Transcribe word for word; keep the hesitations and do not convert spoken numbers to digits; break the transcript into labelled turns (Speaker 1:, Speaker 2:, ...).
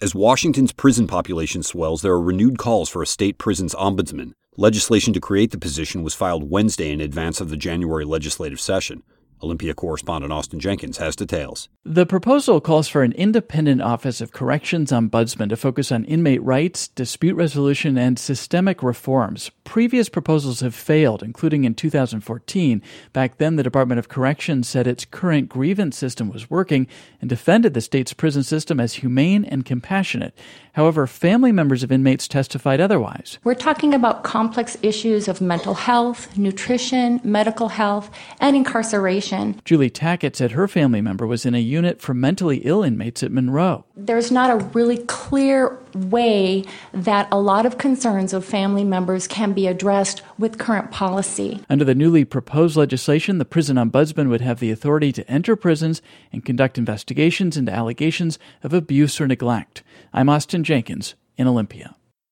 Speaker 1: As Washington's prison population swells, there are renewed calls for a state prison's ombudsman. Legislation to create the position was filed Wednesday in advance of the January legislative session. Olympia correspondent Austin Jenkins has details.
Speaker 2: The proposal calls for an independent Office of Corrections Ombudsman to focus on inmate rights, dispute resolution, and systemic reforms. Previous proposals have failed, including in two thousand fourteen. Back then, the Department of Corrections said its current grievance system was working and defended the state's prison system as humane and compassionate. However, family members of inmates testified otherwise.
Speaker 3: We're talking about complex issues of mental health, nutrition, medical health, and incarceration.
Speaker 2: Julie Tackett said her family member was in a unit for mentally ill inmates at Monroe.
Speaker 3: There's not a really clear way that a lot of concerns of family members can be addressed with current policy.
Speaker 2: Under the newly proposed legislation, the prison ombudsman would have the authority to enter prisons and conduct investigations into allegations of abuse or neglect. I'm Austin Jenkins in Olympia.